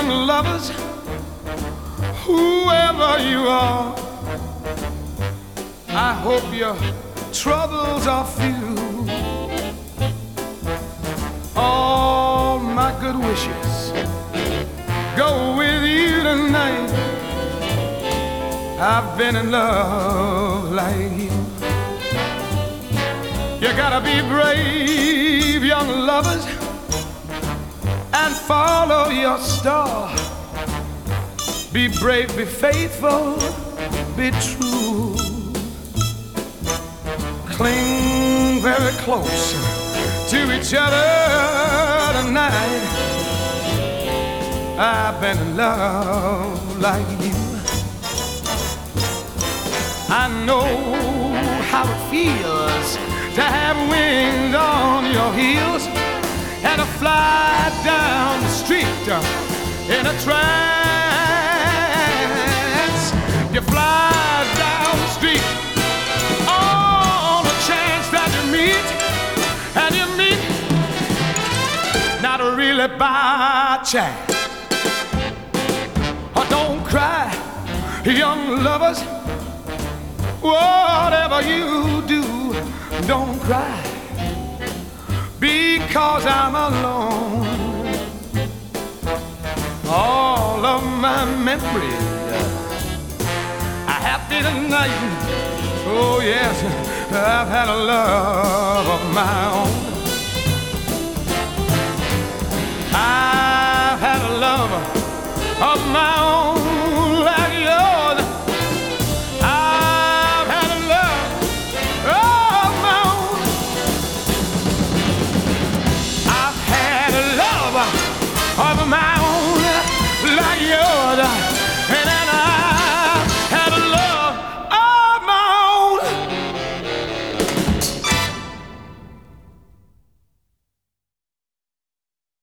young lovers, whoever you are, I hope your troubles are few. All my good wishes go with you tonight. I've been in love like you. You gotta be brave, young lovers, and follow your star. Be brave, be faithful, be true. Cling very close to each other tonight. I've been in love like you. I know how it feels to have wings on your heels and to fly down the street in a trance. You fly down the street on a chance that you meet, and you meet not really by chance. Oh, don't cry, young lovers. Whatever you do, don't cry, because I'm alone. All of my memories are happy tonight. Oh yes, I've had a love of my own. I've had a love of my own.